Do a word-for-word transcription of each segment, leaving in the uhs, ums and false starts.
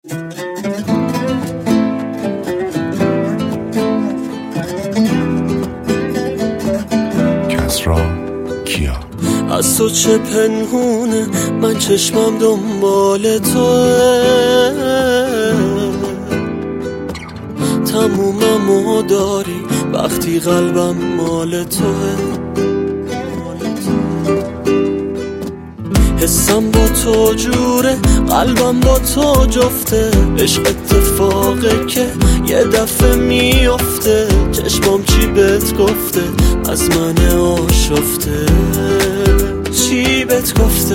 کسرا کیا. از تو چه پنهونه، من چشمم دنبال توه، تموممو داری وقتی قلبم مال توه. حسم با تو جوره، قلبم با تو جفته، عشق اتفاقه که یه دفعه میافته. چشمام چی بهت گفته، از من آشفته، چی بهت گفته؟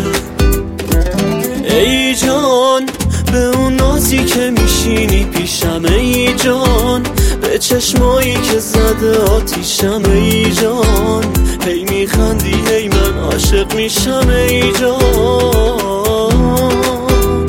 ای جان به اون نازی که میشینی پیشم، ای جان به چشمایی که زده آتیشم، ای جان هی میخندی هی من عاشق میشم، ای جان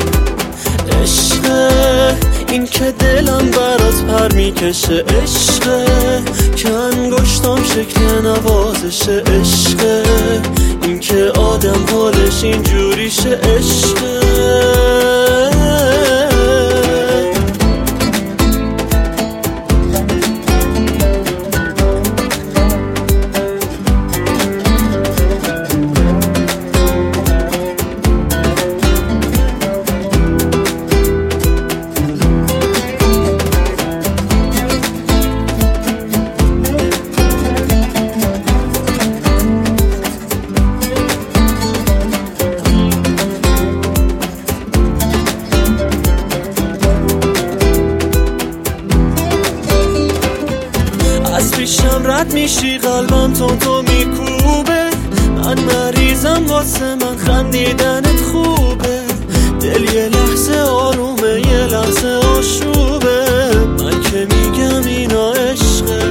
عشقه این که دلم برات پر میکشه، عشقه که انگشتام شکل نوازشه، عشقه این که آدم حالش اینجوریشه، عشقه. از پیشم رد میشی قلبم تو تو میکوبه، من مریضم واسه من خندیدنت خوبه، دل یه لحظه آرومه یه لحظه آشوبه، من که میگم اینا عشقه.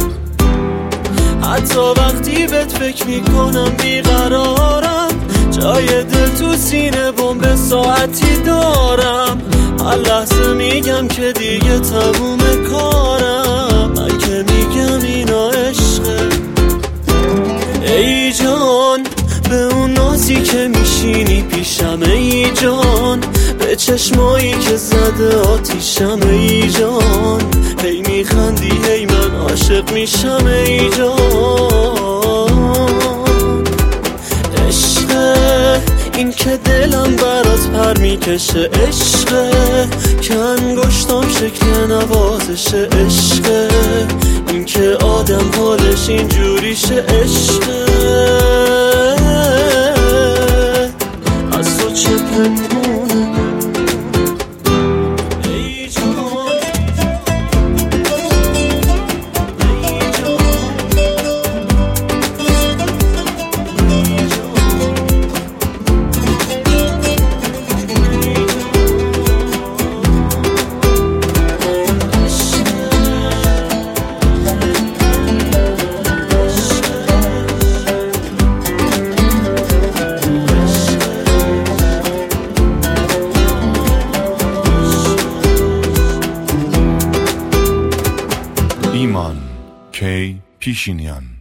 حتی وقتی بهت فکر میکنم بیقرارم، جای دل تو سینه بمب ساعتی دارم، هر لحظه میگم که دیگه تموم کارم، من که میگم اینا عشقه. ای جان به اون نازی که میشینی پیشم، ای جان به چشمایی که زده آتیشم، ای جان هی میخندی هی من عاشق میشم، ای جان عشقه این که دلم برات پر میکشه، عشقه که انگشتام شکل نوازشه، عشقه این که آدم حالش اینجوریشه، عشقه. از تو چه پنهونه ای جان، ای جان، ای جان. ایمان کی پیشینیان.